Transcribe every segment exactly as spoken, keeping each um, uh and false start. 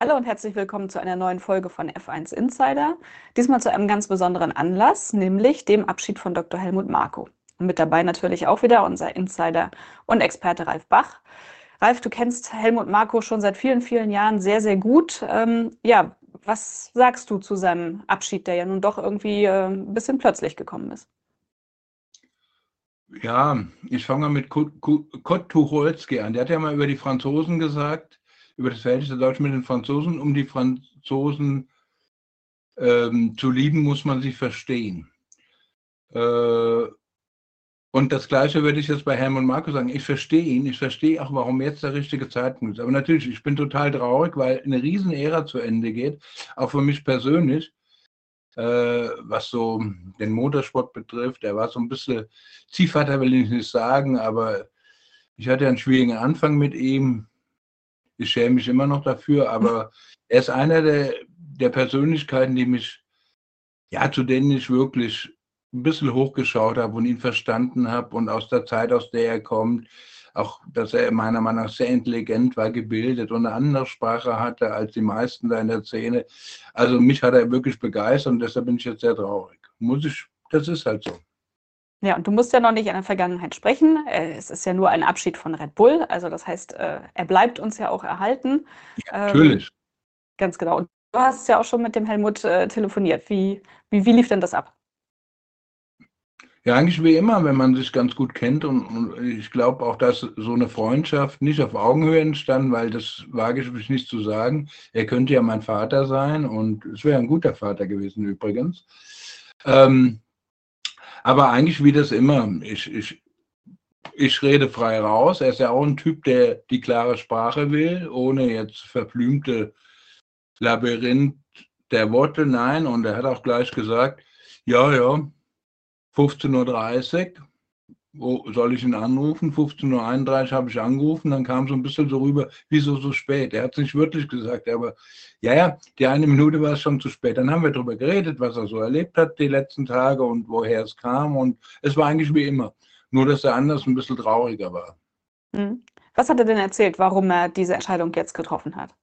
Hallo und herzlich willkommen zu einer neuen Folge von F eins Insider. Diesmal zu einem ganz besonderen Anlass, nämlich dem Abschied von Doktor Helmut Marko. Und mit dabei natürlich auch wieder unser Insider und Experte Ralf Bach. Ralf, du kennst Helmut Marko schon seit vielen, vielen Jahren sehr, sehr gut. Ähm, ja, was sagst du zu seinem Abschied, der ja nun doch irgendwie äh, ein bisschen plötzlich gekommen ist? Ja, ich fange mal mit Kurt, Kurt Tucholsky an. Der hat ja mal über die Franzosen gesagt, über das Verhältnis der Deutschen mit den Franzosen: Um die Franzosen ähm, zu lieben, muss man sie verstehen. Äh, und das Gleiche würde ich jetzt bei Helmut Marko sagen. Ich verstehe ihn, ich verstehe auch, warum jetzt der richtige Zeitpunkt ist. Aber natürlich, ich bin total traurig, weil eine Riesenära zu Ende geht, auch für mich persönlich. Äh, was so den Motorsport betrifft. Er war so ein bisschen Ziehvater, will ich nicht sagen, aber ich hatte einen schwierigen Anfang mit ihm. Ich schäme mich immer noch dafür, aber er ist einer der, der Persönlichkeiten, die mich, ja, zu denen ich wirklich ein bisschen hochgeschaut habe und ihn verstanden habe, und aus der Zeit, aus der er kommt, auch, dass er meiner Meinung nach sehr intelligent war, gebildet und eine andere Sprache hatte als die meisten da in der Szene. Also mich hat er wirklich begeistert und deshalb bin ich jetzt sehr traurig. Muss ich, das ist halt so. Ja, und du musst ja noch nicht in der Vergangenheit sprechen. Äh, Es ist ja nur ein Abschied von Red Bull. Also das heißt, äh, er bleibt uns ja auch erhalten. Ähm, Natürlich. Ganz genau. Und du hast ja auch schon mit dem Helmut äh, telefoniert. Wie, wie, wie lief denn das ab? Ja, eigentlich wie immer, wenn man sich ganz gut kennt, und, und ich glaube auch, dass so eine Freundschaft nicht auf Augenhöhe entstand, weil das wage ich mich nicht zu sagen. Er könnte ja mein Vater sein und es wäre ein guter Vater gewesen übrigens. Ähm, aber eigentlich wie das immer, ich, ich, ich rede frei raus. Er ist ja auch ein Typ, der die klare Sprache will, ohne jetzt verblümte Labyrinth der Worte. Nein, und er hat auch gleich gesagt, ja, ja, fünfzehn Uhr dreißig. Wo soll ich ihn anrufen? fünfzehn Uhr einunddreißig habe ich angerufen, dann kam so ein bisschen so rüber, wieso so spät? Er hat es nicht wörtlich gesagt, aber ja, ja, die eine Minute war es schon zu spät. Dann haben wir darüber geredet, was er so erlebt hat die letzten Tage und woher es kam, und es war eigentlich wie immer. Nur, dass er anders ein bisschen trauriger war. Mhm. Was hat er denn erzählt, warum er diese Entscheidung jetzt getroffen hat?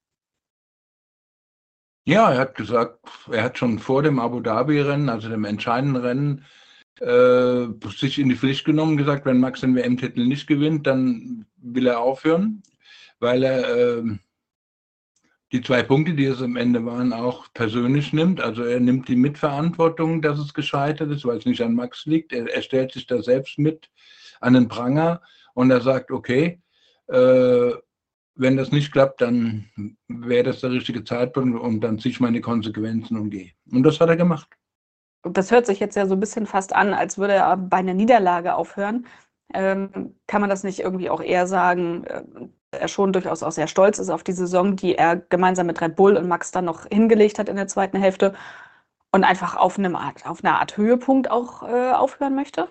Ja, er hat gesagt, er hat schon vor dem Abu Dhabi-Rennen, also dem entscheidenden Rennen, äh, sich in die Pflicht genommen, gesagt, wenn Max den W M-Titel nicht gewinnt, dann will er aufhören, weil er äh, die zwei Punkte, die es am Ende waren, auch persönlich nimmt. Also er nimmt die Mitverantwortung, dass es gescheitert ist, weil es nicht an Max liegt. Er, er stellt sich da selbst mit an den Pranger und er sagt, okay, äh, wenn das nicht klappt, dann wäre das der richtige Zeitpunkt und dann ziehe ich meine Konsequenzen und gehe. Und das hat er gemacht. Und das hört sich jetzt ja so ein bisschen fast an, als würde er bei einer Niederlage aufhören. Ähm, kann man das nicht irgendwie auch eher sagen, äh, er schon durchaus auch sehr stolz ist auf die Saison, die er gemeinsam mit Red Bull und Max dann noch hingelegt hat in der zweiten Hälfte und einfach auf einem Art, auf einer Art Höhepunkt auch äh, aufhören möchte?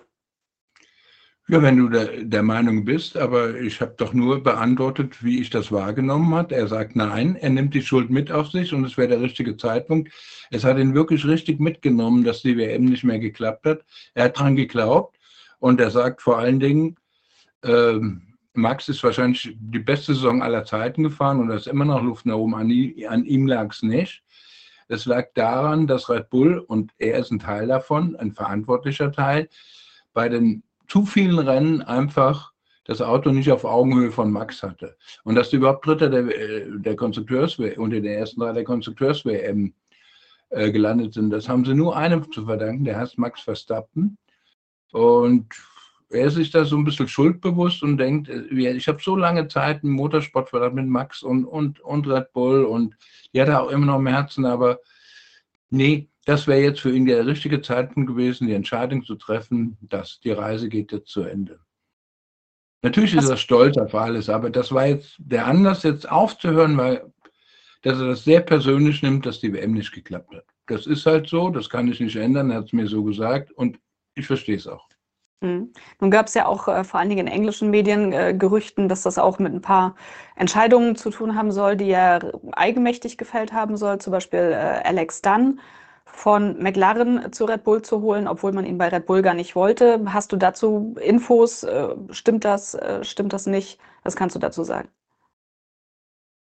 Ja, wenn du der, der Meinung bist, aber ich habe doch nur beantwortet, wie ich das wahrgenommen habe. Er sagt nein, er nimmt die Schuld mit auf sich und es wäre der richtige Zeitpunkt. Es hat ihn wirklich richtig mitgenommen, dass die W M nicht mehr geklappt hat. Er hat dran geglaubt und er sagt vor allen Dingen, ähm, Max ist wahrscheinlich die beste Saison aller Zeiten gefahren und da ist immer noch Luft nach oben. An, an ihm lag es nicht. Es lag daran, dass Red Bull, und er ist ein Teil davon, ein verantwortlicher Teil, bei den zu vielen Rennen einfach das Auto nicht auf Augenhöhe von Max hatte. Und dass die überhaupt Dritter der, der Konstrukteurs-W M unter den ersten drei der Konstrukteurs-W M äh, gelandet sind, das haben sie nur einem zu verdanken, der heißt Max Verstappen. Und er ist sich da so ein bisschen schuldbewusst und denkt, ich habe so lange Zeit im Motorsport verbracht mit Max und, und, und Red Bull, und die hat er auch immer noch im Herzen, aber nee, das wäre jetzt für ihn der richtige Zeitpunkt gewesen, die Entscheidung zu treffen, dass die Reise geht jetzt zu Ende. Natürlich ist Was er stolz auf alles, aber das war jetzt der Anlass, jetzt aufzuhören, weil dass er das sehr persönlich nimmt, dass die W M nicht geklappt hat. Das ist halt so, das kann ich nicht ändern, er hat es mir so gesagt und ich verstehe es auch. Mhm. Nun gab es ja auch äh, vor allen Dingen in englischen Medien äh, Gerüchten, dass das auch mit ein paar Entscheidungen zu tun haben soll, die er eigenmächtig gefällt haben soll. Zum Beispiel äh, Alex Dunn von McLaren zu Red Bull zu holen, obwohl man ihn bei Red Bull gar nicht wollte. Hast du dazu Infos? Äh, stimmt das? Äh, stimmt das nicht? Was kannst du dazu sagen?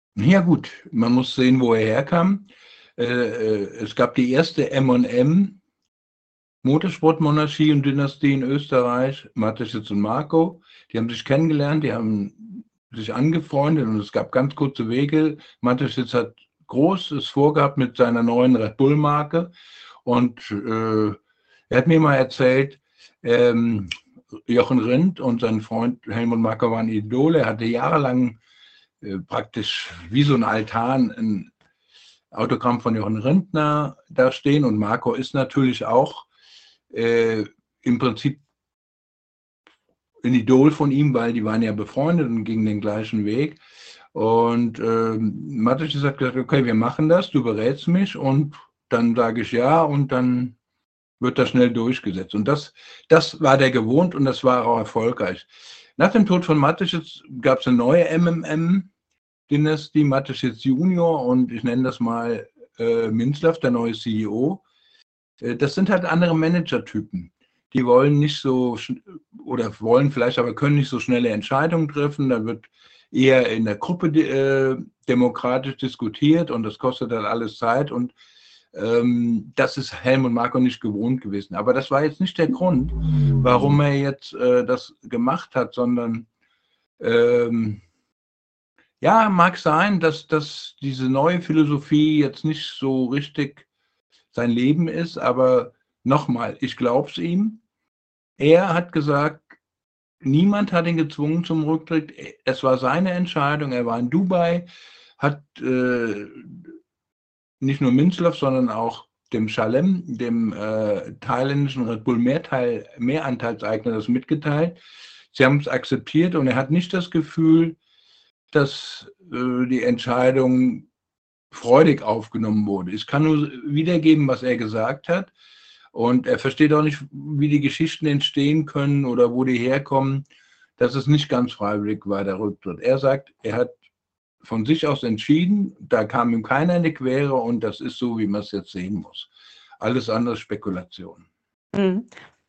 Ja gut, man muss sehen, wo er herkam. Äh, äh, es gab die erste M und M Motorsportmonarchie und Dynastie in Österreich, Mateschitz und Marko. Die haben sich kennengelernt, die haben sich angefreundet und es gab ganz kurze Wege. Mateschitz hat Großes vorgehabt mit seiner neuen Red Bull-Marke und äh, er hat mir mal erzählt, ähm, Jochen Rindt und sein Freund Helmut Marko waren Idole. Er hatte jahrelang äh, praktisch wie so ein Altan ein Autogramm von Jochen Rindner da stehen und Marko ist natürlich auch äh, im Prinzip ein Idol von ihm, weil die waren ja befreundet und gingen den gleichen Weg. Und ähm, Mateschitz hat gesagt, okay, wir machen das, du berätst mich und dann sage ich ja und dann wird das schnell durchgesetzt. Und das, das war der gewohnt und das war auch erfolgreich. Nach dem Tod von Mateschitz gab es eine neue M M M-Dynastie, Mateschitz Junior und ich nenne das mal äh, Minzlaff, der neue C E O. Äh, das sind halt andere Managertypen. Die wollen nicht so oder wollen vielleicht, aber können nicht so schnelle Entscheidungen treffen. Da wird eher in der Gruppe äh, demokratisch diskutiert und das kostet dann alles Zeit und ähm, das ist Helmut Marko nicht gewohnt gewesen. Aber das war jetzt nicht der Grund, warum er jetzt äh, das gemacht hat, sondern ähm, ja, mag sein, dass, dass diese neue Philosophie jetzt nicht so richtig sein Leben ist, aber nochmal, ich glaube es ihm. Er hat gesagt, niemand hat ihn gezwungen zum Rücktritt. Es war seine Entscheidung. Er war in Dubai, hat äh, nicht nur Minzlaff, sondern auch dem Schalem, dem äh, thailändischen Red Bull Mehrteil, Mehranteilseigner, das mitgeteilt. Sie haben es akzeptiert und er hat nicht das Gefühl, dass äh, die Entscheidung freudig aufgenommen wurde. Ich kann nur wiedergeben, was er gesagt hat. Und er versteht auch nicht, wie die Geschichten entstehen können oder wo die herkommen. Das ist nicht ganz freiwillig war, der Rücktritt. Er sagt, er hat von sich aus entschieden, da kam ihm keiner in die Quere und das ist so, wie man es jetzt sehen muss. Alles andere Spekulation. Mhm.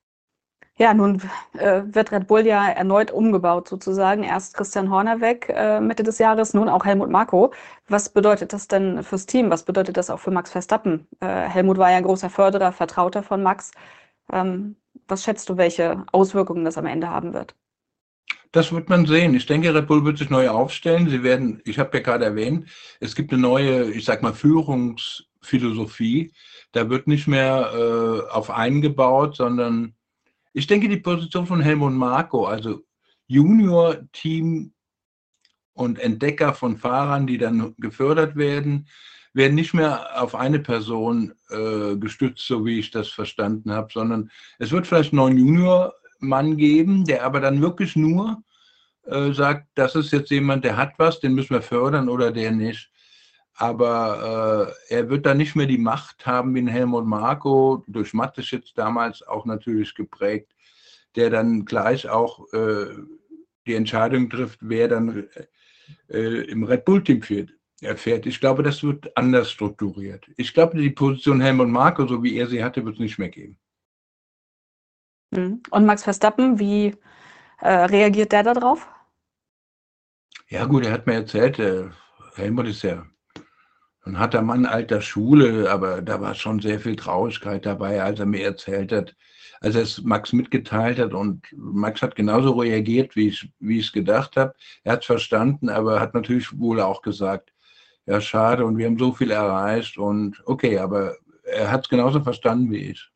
Ja, nun äh, wird Red Bull ja erneut umgebaut sozusagen. Erst Christian Horner weg äh, Mitte des Jahres, nun auch Helmut Marko. Was bedeutet das denn fürs Team? Was bedeutet das auch für Max Verstappen? Äh, Helmut war ja ein großer Förderer, Vertrauter von Max. Ähm, was schätzt du, welche Auswirkungen das am Ende haben wird? Das wird man sehen. Ich denke, Red Bull wird sich neu aufstellen. Sie werden, ich habe ja gerade erwähnt, es gibt eine neue, ich sag mal, Führungsphilosophie. Da wird nicht mehr äh, auf einen gebaut, sondern ich denke, die Position von Helmut Marko, also Junior-Team und Entdecker von Fahrern, die dann gefördert werden, werden nicht mehr auf eine Person äh, gestützt, so wie ich das verstanden habe, sondern es wird vielleicht einen neuen Junior-Mann geben, der aber dann wirklich nur äh, sagt, das ist jetzt jemand, der hat was, den müssen wir fördern oder der nicht. Aber äh, er wird dann nicht mehr die Macht haben wie ein Helmut Marko, durch Mateschitz damals auch natürlich geprägt, der dann gleich auch äh, die Entscheidung trifft, wer dann äh, im Red Bull-Team fährt, fährt. Ich glaube, das wird anders strukturiert. Ich glaube, die Position Helmut Marko, so wie er sie hatte, wird es nicht mehr geben. Mhm. Und Max Verstappen, wie äh, reagiert der darauf? Ja gut, er hat mir erzählt, äh, Helmut ist ja ein harter Mann alter Schule, aber da war schon sehr viel Traurigkeit dabei, als er mir erzählt hat, als er es Max mitgeteilt hat und Max hat genauso reagiert, wie ich, wie ich es gedacht habe. Er hat es verstanden, aber hat natürlich wohl auch gesagt, ja schade und wir haben so viel erreicht und okay, aber er hat es genauso verstanden wie ich.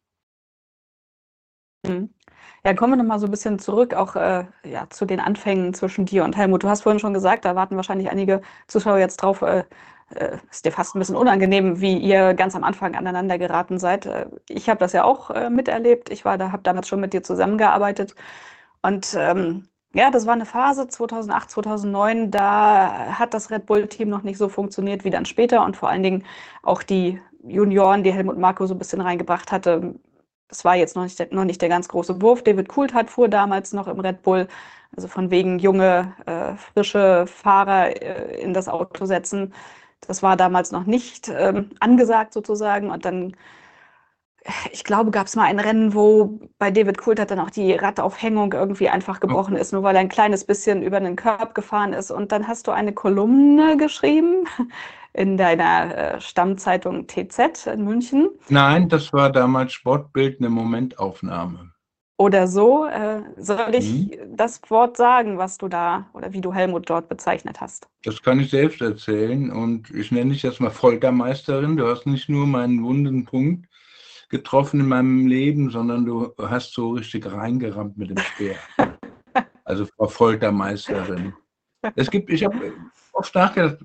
Mhm. Ja, kommen wir noch mal so ein bisschen zurück, auch äh, ja, zu den Anfängen zwischen dir und Helmut. Du hast vorhin schon gesagt, da warten wahrscheinlich einige Zuschauer jetzt drauf. Äh, äh, ist dir fast ein bisschen unangenehm, wie ihr ganz am Anfang aneinander geraten seid. Äh, ich habe das ja auch äh, miterlebt. Ich war da, habe damals schon mit dir zusammengearbeitet. Und ähm, ja, das war eine Phase zweitausendacht, zweitausendneun, da hat das Red Bull-Team noch nicht so funktioniert wie dann später und vor allen Dingen auch die Junioren, die Helmut Marko so ein bisschen reingebracht hatte. Das war jetzt noch nicht der, noch nicht der ganz große Wurf. David Coulthard fuhr damals noch im Red Bull, also von wegen junge, äh, frische Fahrer äh, in das Auto setzen. Das war damals noch nicht ähm, angesagt sozusagen. Und dann ich glaube, gab es mal ein Rennen, wo bei David Coulthard dann auch die Radaufhängung irgendwie einfach gebrochen ist, nur weil er ein kleines bisschen über den Curb gefahren ist. Und dann hast du eine Kolumne geschrieben in deiner äh, Stammzeitung T Z in München. Nein, das war damals Sportbild, eine Momentaufnahme. Oder so. Äh, soll Hm? ich das Wort sagen, was du da oder wie du Helmut dort bezeichnet hast? Das kann ich selbst erzählen und ich nenne dich jetzt mal Foltermeisterin. Du hast nicht nur meinen wunden Punkt getroffen in meinem Leben, sondern du hast so richtig reingerammt mit dem Speer. Also Frau Foltermeisterin. Es gibt, ich habe oft nachgedacht,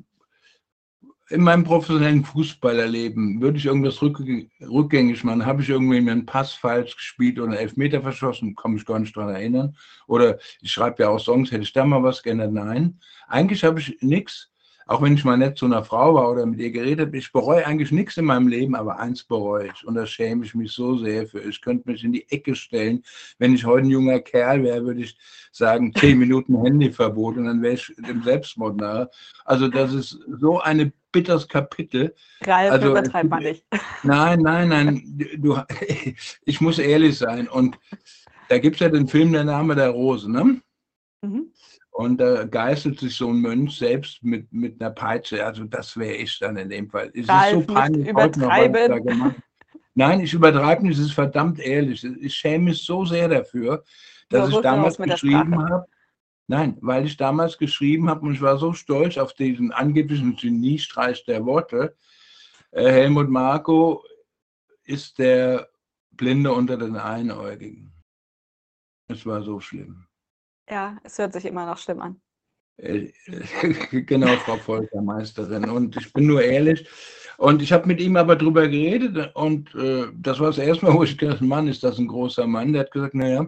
in meinem professionellen Fußballerleben würde ich irgendwas rückgängig machen. Habe ich irgendwie einen Pass falsch gespielt oder einen Elfmeter verschossen? Kann mich gar nicht daran erinnern. Oder ich schreibe ja auch Songs, hätte ich da mal was geändert? Nein. Eigentlich habe ich nichts, auch wenn ich mal nett zu einer Frau war oder mit ihr geredet habe. Ich bereue eigentlich nichts in meinem Leben, aber eins bereue ich. Und da schäme ich mich so sehr für. Ich könnte mich in die Ecke stellen. Wenn ich heute ein junger Kerl wäre, würde ich sagen, zehn Minuten Handyverbot und dann wäre ich dem Selbstmord nahe. Also das ist so eine bitteres Kapitel. Ralf, Also, übertreib mal nicht. nein, nein, nein, du, ich muss ehrlich sein. Und da gibt es ja den Film Der Name der Rose, ne? Mhm. Und da geißelt sich so ein Mönch selbst mit, mit einer Peitsche. Also das wäre ich dann in dem Fall. Es ist so Ralf, nicht peinlich heute noch, was ich da übertreiben. gemacht habe. Nein, ich übertreibe nicht, es ist verdammt ehrlich. Ich schäme mich so sehr dafür, dass So, ich so schnell raus damals mit der geschrieben Sprache. habe. Nein, weil ich damals geschrieben habe und ich war so stolz auf diesen angeblichen Geniestreich der Worte. Äh, Helmut Marko ist der Blinde unter den Einäugigen. Es war so schlimm. Ja, es hört sich immer noch schlimm an. Äh, genau, Frau Foltermeisterin. Und ich bin nur ehrlich. Und ich habe mit ihm aber drüber geredet und äh, das war das erste Mal, wo ich gedacht habe, Mann, ist das ein großer Mann. Der hat gesagt, naja,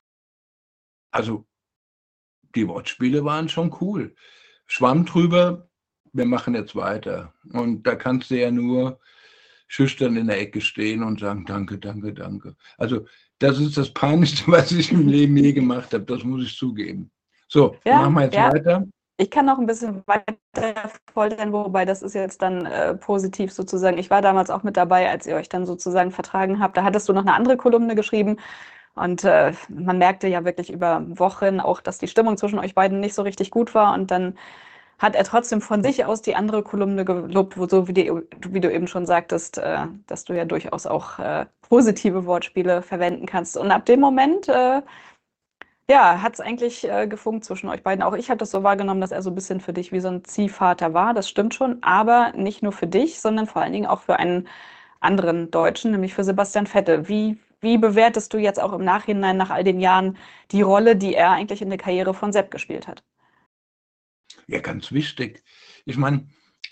also die Wortspiele waren schon cool. Schwamm drüber, wir machen jetzt weiter. Und da kannst du ja nur schüchtern in der Ecke stehen und sagen, danke, danke, danke. Also das ist das Peinlichste, was ich im Leben je gemacht habe, das muss ich zugeben. So, Ja, machen wir jetzt ja. weiter. Ich kann noch ein bisschen weiter foltern, wobei das ist jetzt dann äh, positiv sozusagen. Ich war damals auch mit dabei, als ihr euch dann sozusagen vertragen habt. Da hattest du noch eine andere Kolumne geschrieben und äh, man merkte ja wirklich über Wochen auch, dass die Stimmung zwischen euch beiden nicht so richtig gut war und dann hat er trotzdem von sich aus die andere Kolumne gelobt, wo, so wie, die, wie du eben schon sagtest, äh, dass du ja durchaus auch äh, positive Wortspiele verwenden kannst. Und ab dem Moment äh, ja, hat es eigentlich äh, gefunkt zwischen euch beiden. Auch ich habe das so wahrgenommen, dass er so ein bisschen für dich wie so ein Ziehvater war. Das stimmt schon, aber nicht nur für dich, sondern vor allen Dingen auch für einen anderen Deutschen, nämlich für Sebastian Vettel. Wie, wie bewertest du jetzt auch im Nachhinein nach all den Jahren die Rolle, die er eigentlich in der Karriere von Sepp gespielt hat? Ja, ganz wichtig. Ich meine,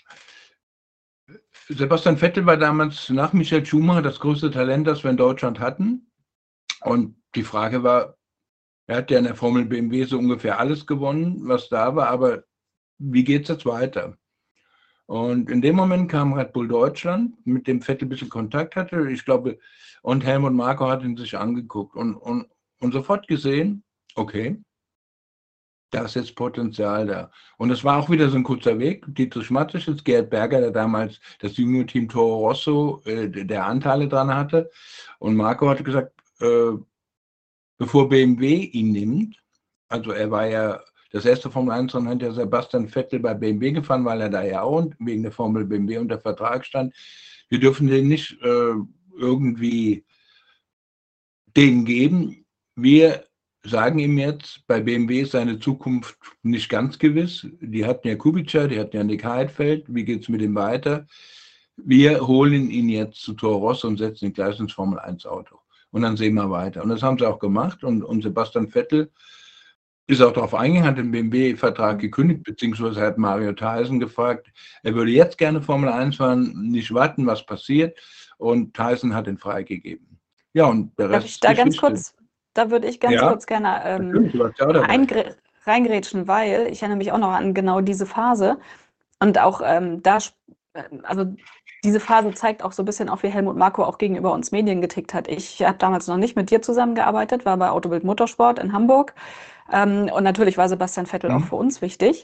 Sebastian Vettel war damals nach Michael Schumacher das größte Talent, das wir in Deutschland hatten. Und die Frage war, er hat ja in der Formel B M W so ungefähr alles gewonnen, was da war, aber wie geht es jetzt weiter? Und in dem Moment kam Red Bull Deutschland, mit dem Vettel ein bisschen Kontakt hatte, ich glaube, und Helmut Marko hat ihn sich angeguckt und, und, und sofort gesehen, okay, da ist jetzt Potenzial da. Und es war auch wieder so ein kurzer Weg. Dietrich Mateschitz, Gerd Berger, der damals das junge Team Toro Rosso, äh, der Anteile dran hatte. Und Marco hatte gesagt, äh, bevor B M W ihn nimmt, also er war ja, das erste Formel eins Rennen hat ja Sebastian Vettel bei B M W gefahren, weil er da ja auch wegen der Formel B M W unter Vertrag stand. Wir dürfen den nicht äh, irgendwie denen geben. Wir sagen ihm jetzt, bei B M W ist seine Zukunft nicht ganz gewiss. Die hatten ja Kubica, die hatten ja Nick Heidfeld. Wie geht es mit ihm weiter? Wir holen ihn jetzt zu Toro Rosso und setzen ihn gleich ins Formel eins Auto. Und dann sehen wir weiter. Und das haben sie auch gemacht. Und, und Sebastian Vettel ist auch darauf eingegangen, hat den B M W-Vertrag gekündigt, beziehungsweise hat Mario Tyson gefragt, er würde jetzt gerne Formel eins fahren, nicht warten, was passiert. Und Tyson hat ihn freigegeben. Ja, und der Darf Rest ich ist da ganz Geschichte. kurz, da würde ich ganz Ja, kurz gerne ähm, natürlich, du warst ja auch dabei. eingre- reingrätschen, weil ich erinnere mich auch noch an genau diese Phase. Und auch ähm, da, sp- äh, also diese Phase zeigt auch so ein bisschen auch, wie Helmut Marko auch gegenüber uns Medien getickt hat. Ich habe damals noch nicht mit dir zusammengearbeitet, war bei Autobild Motorsport in Hamburg. Ähm, und natürlich war Sebastian Vettel auch Hm? für uns wichtig.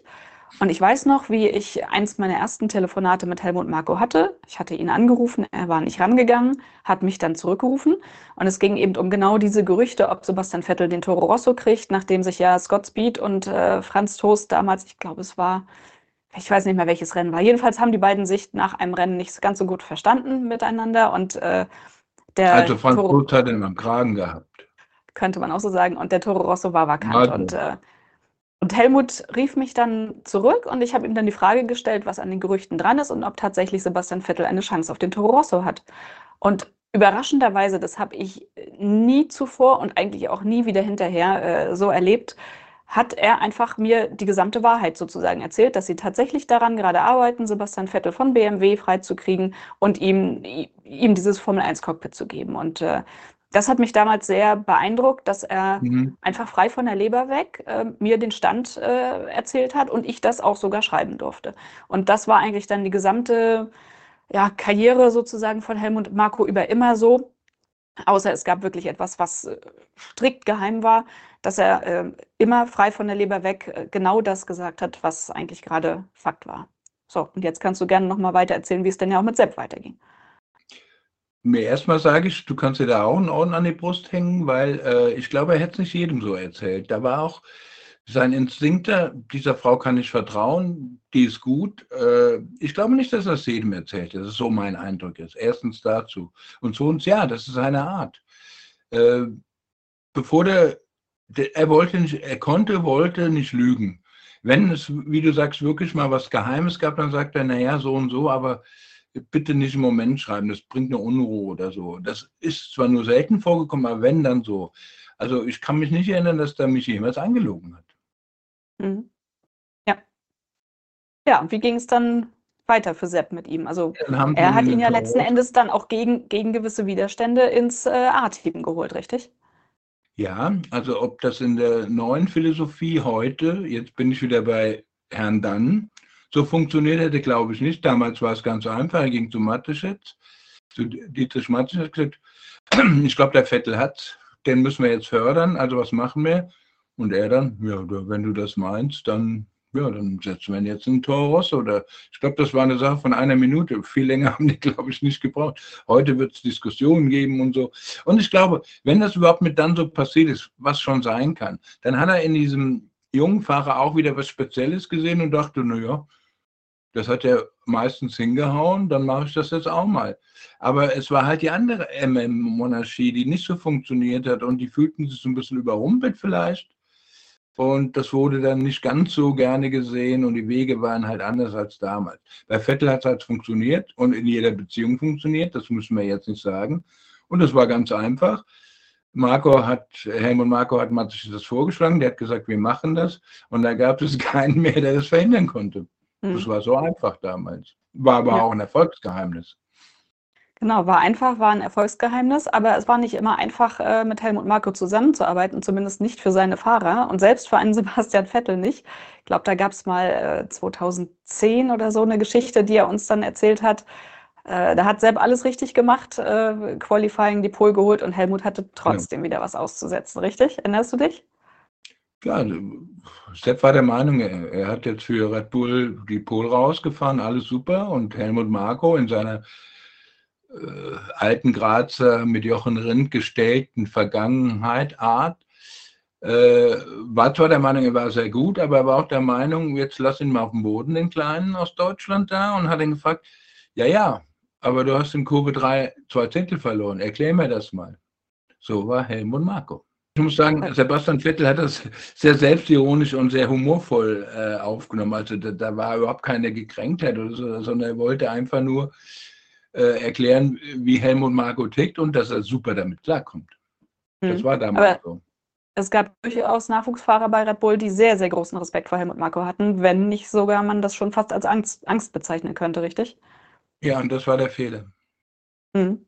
Und ich weiß noch, wie ich eins meiner ersten Telefonate mit Helmut Marko hatte. Ich hatte ihn angerufen, er war nicht rangegangen, hat mich dann zurückgerufen. Und es ging eben um genau diese Gerüchte, ob Sebastian Vettel den Toro Rosso kriegt, nachdem sich ja Scott Speed und äh, Franz Tost damals, ich glaube, es war, ich weiß nicht mehr, welches Rennen war. Jedenfalls haben die beiden sich nach einem Rennen nicht ganz so gut verstanden miteinander. Und äh, Also der Franz Toro, Todt hat ihn am Kragen gehabt. könnte man auch so sagen, und der Toro Rosso war vakant. Und Also, äh, Und Helmut rief mich dann zurück und ich habe ihm dann die Frage gestellt, was an den Gerüchten dran ist und ob tatsächlich Sebastian Vettel eine Chance auf den Toro Rosso hat. Und überraschenderweise, das habe ich nie zuvor und eigentlich auch nie wieder hinterher äh, so erlebt, hat er einfach mir die gesamte Wahrheit sozusagen erzählt, dass sie tatsächlich daran gerade arbeiten, Sebastian Vettel von B M W freizukriegen und ihm, ihm dieses Formel eins Cockpit zu geben. Und äh, das hat mich damals sehr beeindruckt, dass er mhm. einfach frei von der Leber weg äh, mir den Stand äh, erzählt hat und ich das auch sogar schreiben durfte. Und das war eigentlich dann die gesamte ja, Karriere sozusagen von Helmut Marko über immer so, außer es gab wirklich etwas, was äh, strikt geheim war, dass er äh, immer frei von der Leber weg äh, genau das gesagt hat, was eigentlich gerade Fakt war. So, und jetzt kannst du gerne noch mal weiter erzählen, wie es denn ja auch mit Sepp weiterging. Mir erstmal sage ich, du kannst dir da auch einen Orden an die Brust hängen, weil äh, ich glaube, er hätte es nicht jedem so erzählt. Da war auch sein Instinkt, da, dieser Frau kann ich vertrauen, die ist gut. Äh, ich glaube nicht, dass er es jedem erzählt. Das ist so mein Eindruck ist. Erstens dazu. Und zweitens, ja, das ist seine Art. Äh, bevor der, der, er wollte nicht, er konnte, wollte nicht lügen. Wenn es, wie du sagst, wirklich mal was Geheimes gab, dann sagt er, naja, so und so, aber bitte nicht im Moment schreiben, das bringt eine Unruhe oder so. Das ist zwar nur selten vorgekommen, aber wenn, dann so. Also ich kann mich nicht erinnern, dass da mich jemals angelogen hat. Mhm. Ja. Ja, und wie ging es dann weiter für Sepp mit ihm? Also Dann haben sie er ihn hat in ihn den ja letzten Tower. Endes dann auch gegen, gegen gewisse Widerstände ins äh, A-Team geholt, richtig? Ja, also ob das in der neuen Philosophie heute, jetzt bin ich wieder bei Herrn Dann, so funktioniert hätte, glaube ich nicht. Damals war es ganz einfach, er ging zu Mateschitz, zu Dietrich Mateschitz, hat gesagt, ich glaube, der Vettel hat, den müssen wir jetzt fördern, also was machen wir? Und er dann, ja, wenn du das meinst, dann, ja, dann setzen wir ihn jetzt in Toro Rosso. Oder ich glaube, das war eine Sache von einer Minute. Viel länger haben die, glaube ich, nicht gebraucht. Heute wird es Diskussionen geben und so. Und ich glaube, wenn das überhaupt mit dann so passiert ist, was schon sein kann, dann hat er in diesem jungen Fahrer auch wieder was Spezielles gesehen und dachte, naja, das hat er meistens hingehauen, dann mache ich das jetzt auch mal. Aber es war halt die andere M M-Monarchie, die nicht so funktioniert hat und die fühlten sich so ein bisschen überrumpelt vielleicht. Und das wurde dann nicht ganz so gerne gesehen und die Wege waren halt anders als damals. Bei Vettel hat es halt funktioniert und in jeder Beziehung funktioniert, das müssen wir jetzt nicht sagen. Und das war ganz einfach. Marco hat, Helmut Marko hat Mathe das vorgeschlagen, der hat gesagt, wir machen das. Und da gab es keinen mehr, der das verhindern konnte. Das Hm. war so einfach damals. War aber Ja, auch ein Erfolgsgeheimnis. genau, war einfach, war ein Erfolgsgeheimnis, aber es war nicht immer einfach, äh, mit Helmut Marko zusammenzuarbeiten, zumindest nicht für seine Fahrer und selbst für einen Sebastian Vettel nicht. Ich glaube, da gab es mal äh, zweitausendzehn oder so eine Geschichte, die er uns dann erzählt hat. Äh, da hat Sepp alles richtig gemacht, äh, Qualifying, die Pole geholt und Helmut hatte Ja, trotzdem wieder was auszusetzen, richtig? Erinnerst du dich? klar, Sepp war der Meinung, er, er hat jetzt für Red Bull die Pole rausgefahren, alles super. Und Helmut Marko in seiner äh, alten Grazer mit Jochen Rindt gestellten Vergangenheit, Art, äh, war zwar der Meinung, er war sehr gut, aber er war auch der Meinung, jetzt lass ihn mal auf dem Boden, den Kleinen aus Deutschland da, und hat ihn gefragt, ja, ja, aber du hast in Kurve drei zwei Zehntel verloren, erklär mir das mal. So war Helmut Marko. Ich muss sagen, Äh, Sebastian Vettel hat das sehr selbstironisch und sehr humorvoll äh, aufgenommen. Also da, da war überhaupt keine Gekränktheit oder so, sondern er wollte einfach nur äh, erklären, wie Helmut Marko tickt und dass er super damit klarkommt. Das hm. war damals Aber so. es gab durchaus Nachwuchsfahrer bei Red Bull, die sehr, sehr großen Respekt vor Helmut Marko hatten, wenn nicht sogar man das schon fast als Angst, Angst bezeichnen könnte, richtig? Ja, und das war der Fehler. Hm.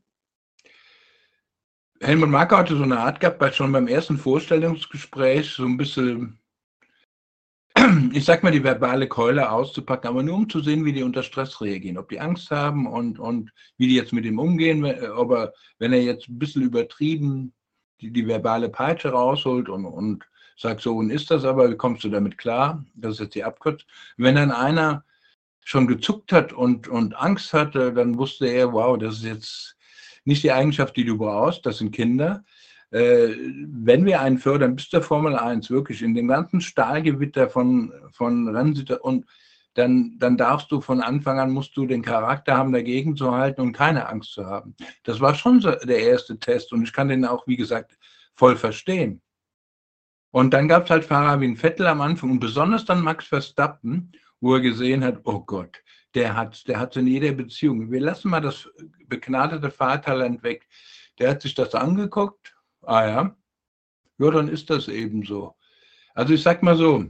Helmut Marko hatte so eine Art gehabt, bei, schon beim ersten Vorstellungsgespräch so ein bisschen, ich sag mal, die verbale Keule auszupacken, aber nur um zu sehen, wie die unter Stress reagieren, ob die Angst haben und, und wie die jetzt mit ihm umgehen, ob er, wenn er jetzt ein bisschen übertrieben die, die verbale Peitsche rausholt und, und sag, so und ist das aber, wie kommst du damit klar? Das ist jetzt die Abkürzung. Wenn dann einer schon gezuckt hat und, und Angst hatte, dann wusste er, wow, das ist jetzt nicht die Eigenschaft, die du brauchst, das sind Kinder. Äh, wenn wir einen fördern, bis der Formel eins, wirklich in dem ganzen Stahlgewitter von, von Rennsituationen, und dann, dann darfst du von Anfang an, musst du den Charakter haben, dagegen zu halten und keine Angst zu haben. Das war schon so der erste Test und ich kann den auch, wie gesagt, voll verstehen. Und dann gab es halt Fahrer wie ein Vettel am Anfang und besonders dann Max Verstappen, wo er gesehen hat, oh Gott, der hat der hat in jeder Beziehung. Wir lassen mal das begnadete Fahrtalent weg. Der hat sich das angeguckt. Ah ja, ja, dann ist das eben so. Also ich sag mal so,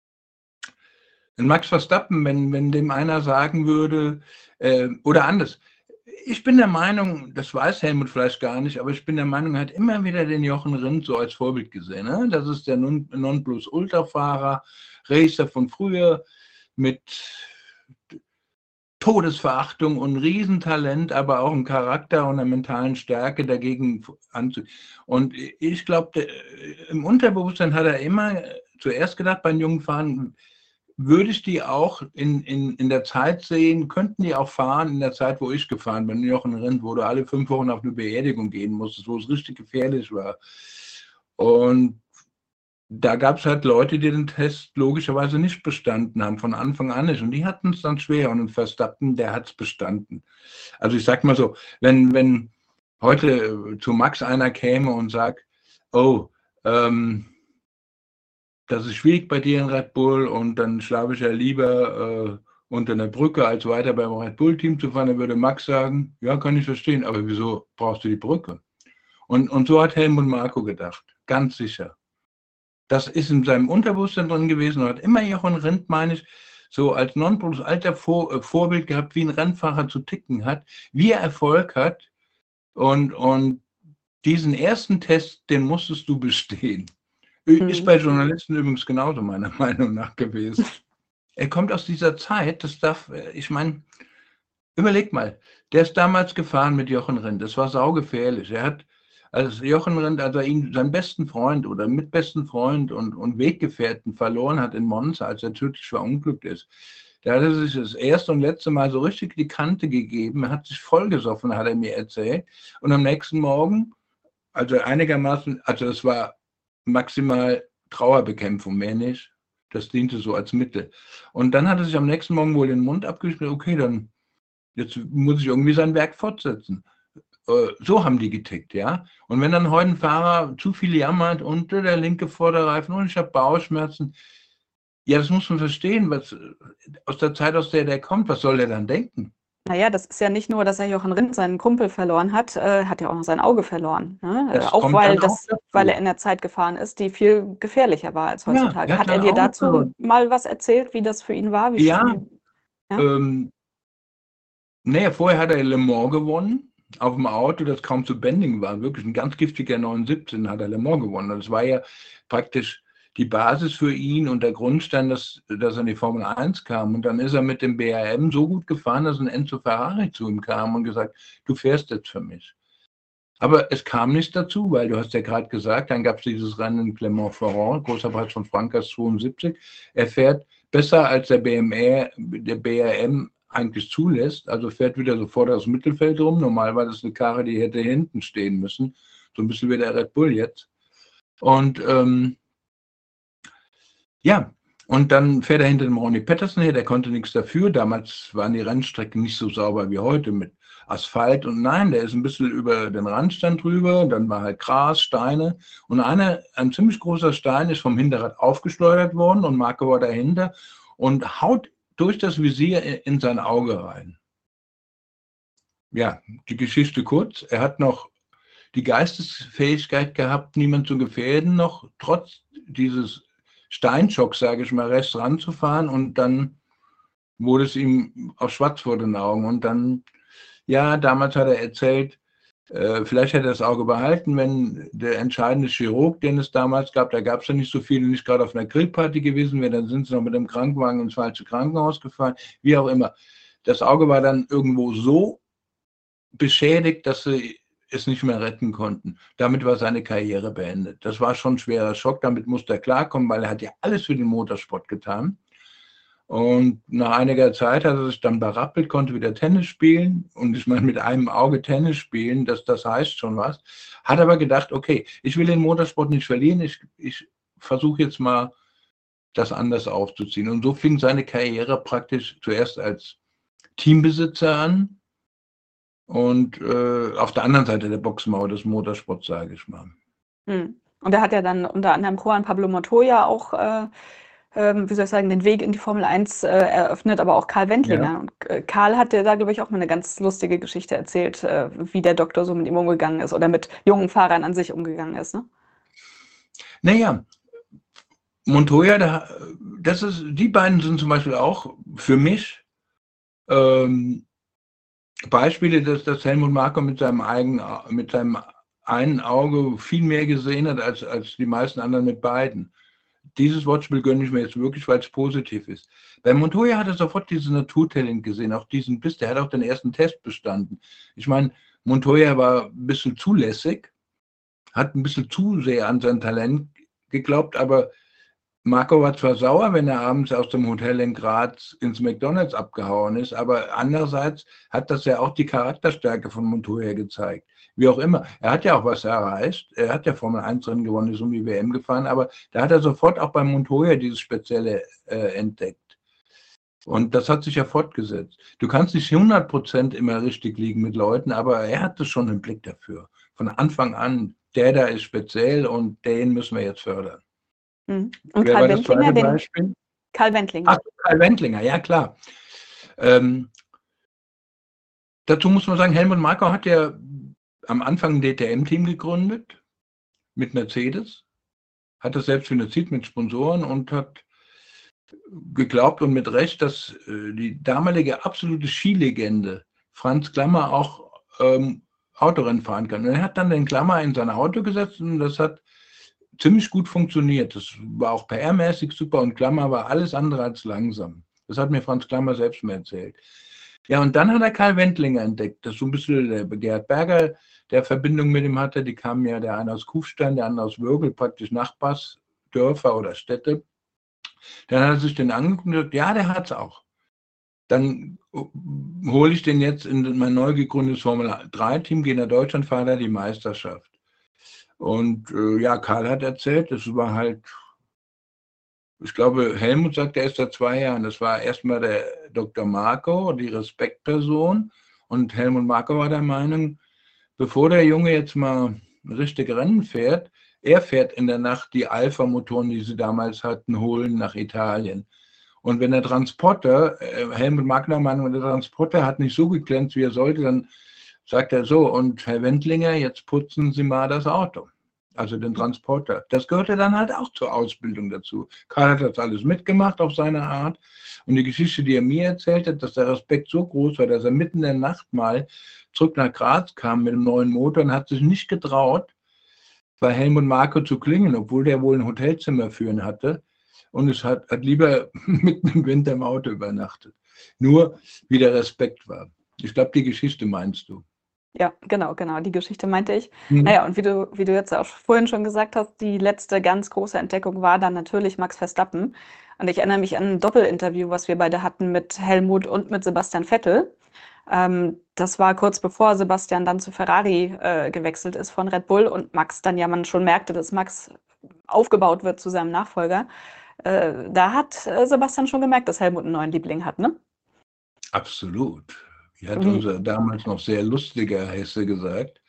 in Max Verstappen, wenn, wenn dem einer sagen würde, äh, oder anders, ich bin der Meinung, das weiß Helmut vielleicht gar nicht, aber ich bin der Meinung, er hat immer wieder den Jochen Rindt so als Vorbild gesehen. Ne? Das ist der Non- Nonplusultra-Fahrer, Racer von früher mit Todesverachtung und Riesentalent, aber auch ein Charakter und einer mentalen Stärke dagegen anzu. Und ich glaube, im Unterbewusstsein hat er immer zuerst gedacht, bei den jungen Fahrern, würde ich die auch in, in, in der Zeit sehen, könnten die auch fahren in der Zeit, wo ich gefahren bin, Jochen Rindt, wo du alle fünf Wochen auf eine Beerdigung gehen musstest, wo es richtig gefährlich war. Und da gab es halt Leute, die den Test logischerweise nicht bestanden haben, von Anfang an nicht. Und die hatten es dann schwer. Und Verstappen, der hat es bestanden. Also ich sag mal so, wenn, wenn heute zu Max einer käme und sagt, oh, ähm, das ist schwierig bei dir in Red Bull und dann schlafe ich ja lieber äh, unter einer Brücke, als weiter beim Red Bull-Team zu fahren, dann würde Max sagen, ja, kann ich verstehen, aber wieso brauchst du die Brücke? Und, und so hat Helmut Marko gedacht, ganz sicher. Das ist in seinem Unterbewusstsein drin gewesen und hat immer Jochen Rindt, meine ich, so als Nonplusultra Vor, äh, Vorbild gehabt, wie ein Rennfahrer zu ticken hat, wie er Erfolg hat. Und, und diesen ersten Test, den musstest du bestehen. Ist bei Journalisten übrigens genauso, meiner Meinung nach, gewesen. Er kommt aus dieser Zeit, das darf, ich meine, überleg mal, der ist damals gefahren mit Jochen Rindt, das war saugefährlich. Er hat, als Jochen Rindt, als er ihn, seinen besten Freund oder mitbesten Freund und, und Weggefährten verloren hat in Monza, als er tödlich verunglückt ist, da hat er sich das erste und letzte Mal so richtig die Kante gegeben, er hat sich vollgesoffen, hat er mir erzählt. Und am nächsten Morgen, also einigermaßen, also das war maximal Trauerbekämpfung, mehr nicht. Das diente so als Mittel. Und dann hat er sich am nächsten Morgen wohl den Mund abgeschnitten, okay, dann jetzt muss ich irgendwie sein Werk fortsetzen. So haben die getickt, ja. Und wenn dann heute ein Fahrer zu viel jammert und der linke Vorderreifen und ich habe Bauchschmerzen, ja, das muss man verstehen, was aus der Zeit, aus der der kommt, was soll der dann denken? Naja, das ist ja nicht nur, dass er Jochen Rindt, seinen Kumpel, verloren hat, äh, hat ja auch noch sein Auge verloren. Ne? Das auch kommt weil, dann auch das, dazu. weil er in der Zeit gefahren ist, die viel gefährlicher war als Ja, heutzutage. er hat Hat er sein dir Auge dazu verloren. mal was erzählt, wie das für ihn war? Wie, Ja, wie, ja? ähm, nee, vorher hat er Le Mans gewonnen, auf dem Auto, das kaum zu bändigen war. Wirklich ein ganz giftiger neunundsiebzig hat er Le Mans gewonnen. Das war ja praktisch die Basis für ihn und der Grundstein, dass, dass er in die Formel eins kam. Und dann ist er mit dem B R M so gut gefahren, dass ein Enzo Ferrari zu ihm kam und gesagt, du fährst jetzt für mich. Aber es kam nicht dazu, weil du hast ja gerade gesagt, dann gab es dieses Rennen in Clermont-Ferrand, großer Preis von Frankreich zweiundsiebzig. Er fährt besser als der B M R, der B R M eigentlich zulässt, also fährt wieder sofort aus dem Mittelfeld rum. Normal war das eine Karre, die hätte hinten stehen müssen, so ein bisschen wie der Red Bull jetzt. Und ähm, ja, und dann fährt er hinter dem Ronnie Peterson her, der konnte nichts dafür. Damals waren die Rennstrecken nicht so sauber wie heute mit Asphalt. Und nein, der ist ein bisschen über den Randstand drüber, dann war halt Gras, Steine. Und eine, ein ziemlich großer Stein ist vom Hinterrad aufgeschleudert worden und Marco war dahinter und haut durch das Visier in sein Auge rein. Ja, die Geschichte kurz. Er hat noch die Geistesfähigkeit gehabt, niemand zu gefährden, noch trotz dieses Steinschock, sage ich mal, rechts ranzufahren und dann wurde es ihm auch schwarz vor den Augen. Und dann, ja, damals hat er erzählt, äh, vielleicht hätte er das Auge behalten, wenn der entscheidende Chirurg, den es damals gab, da gab es ja nicht so viele, nicht gerade auf einer Grillparty gewesen wäre, dann sind sie noch mit dem Krankenwagen ins falsche Krankenhaus gefahren, wie auch immer. Das Auge war dann irgendwo so beschädigt, dass sie es nicht mehr retten konnten. Damit war seine Karriere beendet. Das war schon ein schwerer Schock, damit musste er klarkommen, weil er hat ja alles für den Motorsport getan. Und nach einiger Zeit hat er sich dann berappelt, konnte wieder Tennis spielen. Und ich meine, mit einem Auge Tennis spielen, das, das heißt schon was. Hat aber gedacht, okay, ich will den Motorsport nicht verlieren, ich, ich versuche jetzt mal, das anders aufzuziehen. Und so fing seine Karriere praktisch zuerst als Teambesitzer an und äh, auf der anderen Seite der Boxmauer des Motorsports, sage ich mal. Hm. Und er hat ja dann unter anderem Juan Pablo Montoya auch, äh, ähm, wie soll ich sagen, den Weg in die Formel eins äh, eröffnet, aber auch Karl Wendlinger. Ja. Und äh, Karl hat dir da, glaube ich, auch mal eine ganz lustige Geschichte erzählt, äh, wie der Doktor so mit ihm umgegangen ist oder mit jungen Fahrern an sich umgegangen ist, ne? Naja, Montoya, da, das ist, die beiden sind zum Beispiel auch für mich ähm, Beispiele, dass, dass Helmut Marko mit seinem eigenen, mit seinem einen Auge viel mehr gesehen hat als, als die meisten anderen mit beiden. Dieses Wortspiel gönne ich mir jetzt wirklich, weil es positiv ist. Bei Montoya hat er sofort dieses Naturtalent gesehen, auch diesen Biss, der hat auch den ersten Test bestanden. Ich meine, Montoya war ein bisschen zulässig, hat ein bisschen zu sehr an sein Talent geglaubt, aber Marko war zwar sauer, wenn er abends aus dem Hotel in Graz ins McDonald's abgehauen ist, aber andererseits hat das ja auch die Charakterstärke von Montoya gezeigt. Wie auch immer. Er hat ja auch was erreicht. Er hat ja Formel eins Rennen gewonnen, ist um die W M gefahren, aber da hat er sofort auch bei Montoya dieses Spezielle äh, entdeckt. Und das hat sich ja fortgesetzt. Du kannst nicht hundert Prozent immer richtig liegen mit Leuten, aber er hatte schon einen Blick dafür. Von Anfang an, der da ist speziell und den müssen wir jetzt fördern. Mhm. Und Wer Karl war das Wendlinger, zweite den Beispiel? Karl Wendlinger. Ach, Karl Wendlinger, ja klar. Ähm, dazu muss man sagen, Helmut Marko hat ja am Anfang ein D T M-Team gegründet mit Mercedes, hat das selbst finanziert mit Sponsoren und hat geglaubt und mit Recht, dass äh, die damalige absolute Skilegende Franz Klammer auch ähm, Autorennen fahren kann. Und er hat dann den Klammer in sein Auto gesetzt und das hat ziemlich gut funktioniert. Das war auch P R-mäßig super und Klammer war alles andere als langsam. Das hat mir Franz Klammer selbst mal erzählt. Ja, und dann hat er Karl Wendlinger entdeckt. Das ist so ein bisschen der Gerd Berger, der Verbindung mit ihm hatte. Die kamen ja, der eine aus Kufstein, der andere aus Würgel, praktisch Nachbarsdörfer oder Städte. Dann hat er sich den angeguckt und gesagt, ja, der hat es auch. Dann hole ich den jetzt in mein neu gegründetes Formel drei Team, gehe nach Deutschland, fahre da die Meisterschaft. Und äh, ja, Karl hat erzählt, das war halt, ich glaube, Helmut sagt, er ist seit zwei Jahren. Das war erstmal der Doktor Marko, die Respektperson. Und Helmut Marko war der Meinung, bevor der Junge jetzt mal richtig Rennen fährt, er fährt in der Nacht die Alpha-Motoren, die sie damals hatten, holen nach Italien. Und wenn der Transporter, äh, Helmut Marko der Meinung, der Transporter hat nicht so geglänzt, wie er sollte, dann sagt er so, und Herr Wendlinger, jetzt putzen Sie mal das Auto. Also den Transporter. Das gehörte dann halt auch zur Ausbildung dazu. Karl hat das alles mitgemacht auf seine Art. Und die Geschichte, die er mir erzählt hat, dass der Respekt so groß war, dass er mitten in der Nacht mal zurück nach Graz kam mit einem neuen Motor und hat sich nicht getraut, bei Helmut Marko zu klingeln, obwohl der wohl ein Hotelzimmer für ihn hatte. Und es hat, hat lieber mitten im Winter im Auto übernachtet. Nur, wie der Respekt war. Ich glaube, die Geschichte meinst du. Ja, genau, genau, die Geschichte meinte ich. Mhm. Naja, und wie du, wie du jetzt auch vorhin schon gesagt hast, die letzte ganz große Entdeckung war dann natürlich Max Verstappen. Und ich erinnere mich an ein Doppelinterview, was wir beide hatten mit Helmut und mit Sebastian Vettel. Ähm, das war kurz bevor Sebastian dann zu Ferrari äh, gewechselt ist von Red Bull und Max dann ja man schon merkte, dass Max aufgebaut wird zu seinem Nachfolger. Äh, da hat äh, Sebastian schon gemerkt, dass Helmut einen neuen Liebling hat, ne? Absolut. Wie hat Wie? unser damals noch sehr lustiger Hesse gesagt,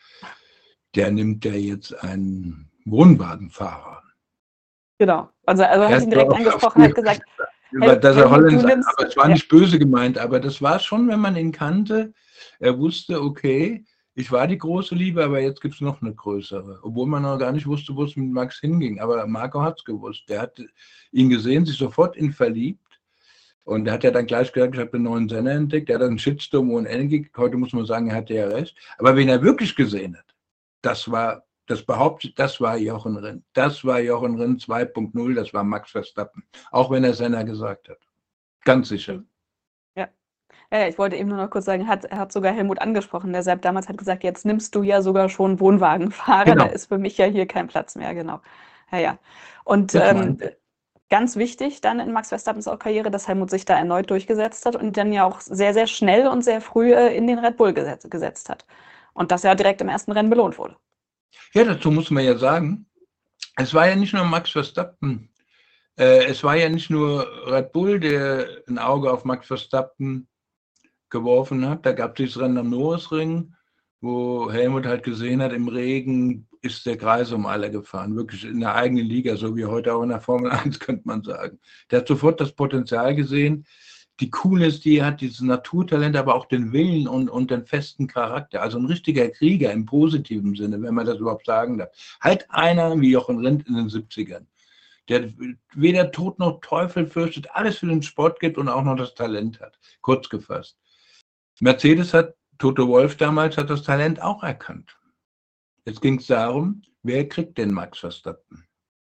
der nimmt ja jetzt einen Wohnwagenfahrer. Genau. Also, also Er hat hat ihn direkt auch angesprochen, hat gesagt, Hel dass er Helmut, du Holländer, nimmst, aber es war ja, nicht böse gemeint, aber das war schon, wenn man ihn kannte, er wusste, okay, ich war die große Liebe, aber jetzt gibt es noch eine größere. Obwohl man noch gar nicht wusste, wo es mit Max hinging. Aber Marco hat es gewusst. Der hat ihn gesehen, sich sofort in verliebt. Und er hat ja dann gleich gesagt, ich habe einen neuen Sender entdeckt. Er hat einen Shitstorm ohne Ende gekriegt. Heute muss man sagen, er hatte ja recht. Aber wen er wirklich gesehen hat, das war, das behauptet, das war Jochen Rindt. Das war Jochen Rindt zwei Punkt null, das war Max Verstappen. Auch wenn er Senna gesagt hat. Ganz sicher. ja. Ja, ja, ich wollte eben nur noch kurz sagen, hat, er hat sogar Helmut angesprochen. Der Sepp damals hat gesagt, jetzt nimmst du ja sogar schon Wohnwagenfahrer, da Genau, ist für mich ja hier kein Platz mehr, genau. Ja, ja. Und das ähm, meinte ich. ganz wichtig dann in Max Verstappens auch Karriere, dass Helmut sich da erneut durchgesetzt hat und dann ja auch sehr, sehr schnell und sehr früh äh, in den Red Bull gesetzt, gesetzt hat. Und das ja direkt im ersten Rennen belohnt wurde. Ja, dazu muss man ja sagen, es war ja nicht nur Max Verstappen, äh, es war ja nicht nur Red Bull, der ein Auge auf Max Verstappen geworfen hat. Da gab es dieses Rennen am Norrisring, wo Helmut halt gesehen hat, im Regen ist der Kreis um alle gefahren, wirklich in der eigenen Liga, so wie heute auch in der Formel eins, könnte man sagen. Der hat sofort das Potenzial gesehen, die Coolness, die er hat, dieses Naturtalent, aber auch den Willen und, und den festen Charakter. Also ein richtiger Krieger im positiven Sinne, wenn man das überhaupt sagen darf. Halt einer wie Jochen Rindt in den siebzigern, der weder Tod noch Teufel fürchtet, alles für den Sport gibt und auch noch das Talent hat. Kurz gefasst. Mercedes hat, Toto Wolff damals hat das Talent auch erkannt. Jetzt ging es darum, wer kriegt den Max Verstappen?